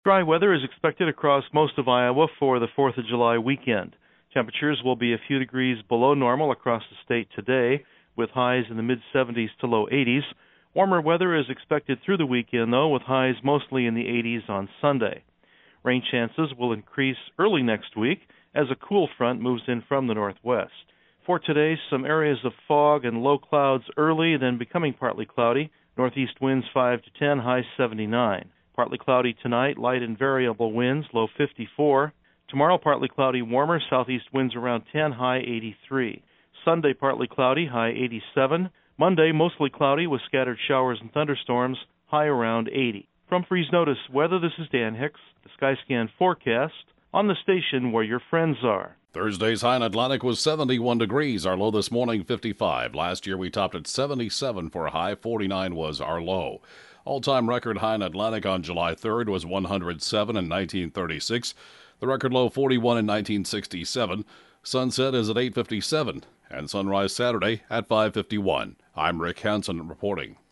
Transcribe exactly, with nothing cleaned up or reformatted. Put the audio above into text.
Dry weather is expected across most of Iowa for the fourth of July weekend. Temperatures will be a few degrees below normal across the state today, with highs in the mid seventies to low eighties. Warmer weather is expected through the weekend, though, with highs mostly in the eighties on Sunday. Rain chances will increase early next week as a cool front moves in from the northwest. For today, some areas of fog and low clouds early, then becoming partly cloudy. Northeast winds five to ten, high seventy-nine. Partly cloudy tonight, light and variable winds, low fifty-four. Tomorrow, partly cloudy, warmer, southeast winds around ten, high eighty-three. Sunday, partly cloudy, high eighty-seven. Monday, mostly cloudy with scattered showers and thunderstorms, high around eighty. From Freeze Notice Weather, this is Dan Hicks, the Skyscan forecast on the station where your friends are. Thursday's high in Atlantic was seventy-one degrees. Our low this morning, fifty-five. Last year we topped at seventy-seven for a high. forty-nine was our low. All-time record high in Atlantic on July third was one hundred seven in nineteen thirty-six. The record low, forty-one in nineteen sixty-seven. Sunset is at eight fifty-seven, and sunrise Saturday at five fifty-one. I'm Rick Hansen reporting.